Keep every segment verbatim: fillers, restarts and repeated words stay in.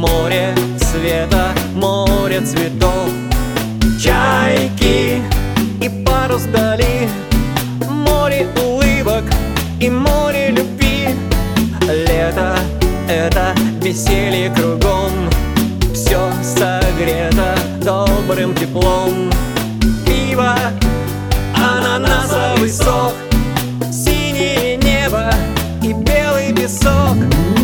Море света, море цветов, чайки и парус вдали, море улыбок и море любви. Лето — это веселье кругом, все согрето добрым теплом. Пиво, ананасовый сок, синее небо и белый песок.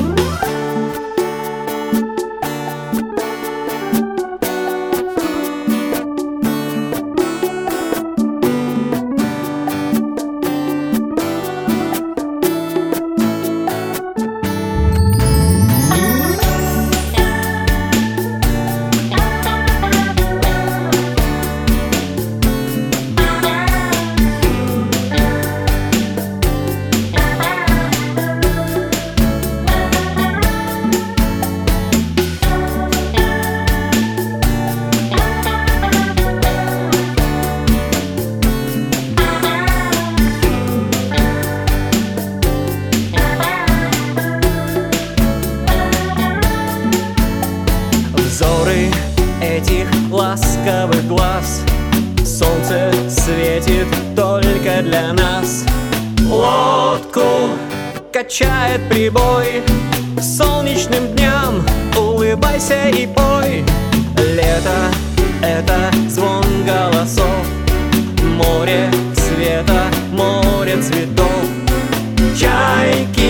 Взоры этих ласковых глаз, солнце светит только для нас. Лодку качает прибой, солнечным дням улыбайся и пой. Лето — это звон голосов, море света, море цветов, чайки